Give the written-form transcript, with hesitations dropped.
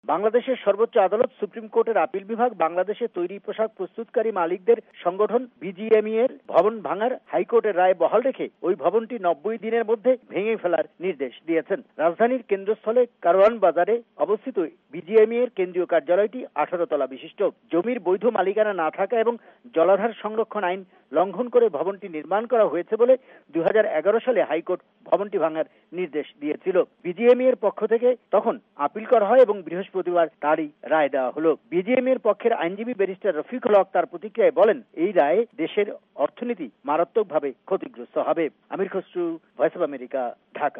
বাংলাদেশের সর্বোচ্চ আদালত সুপ্রিম কোর্টের আপিল বিভাগ বাংলাদেশে তৈরি পোশাক প্রস্তুতকারী মালিকদের সংগঠন বিজিএমইএ এর ভবন ভাঙার হাইকোর্টের রায় বহাল রেখে ওই ভবনটি 90 দিনের মধ্যে ভেঙে ফেলার নির্দেশ দিয়েছেন। রাজধানীর কেন্দ্রস্থলে কারওয়ান বাজারে অবস্থিত বিজিএমইএ এর কেন্দ্রীয় কার্যালয়টি 18 তলা বিশিষ্ট। জমির বৈধ মালিকানা না থাকা এবং জলাধার সংরক্ষণ আইন লঙ্ঘন করে ভবনটি নির্মাণ করা হয়েছে বলে 2011 সালে হাইকোর্ট ভবনটি ভাঙার নির্দেশ দিয়েছিল। বিজিএমইএ এর পক্ষ থেকে তখন আপিল করা হয় এবং বৃহস্পতিবার তারই রায় দেওয়া হলো। বিজিএমইএ এর পক্ষের আইনজীবী ব্যারিস্টার রফিকুল হক তার প্রতিক্রিয়ায় বলেন, এই রায়ে দেশের অর্থনীতি মারাত্মকভাবে ক্ষতিগ্রস্ত হবে। Amir Khasru, voice of America, Dhaka.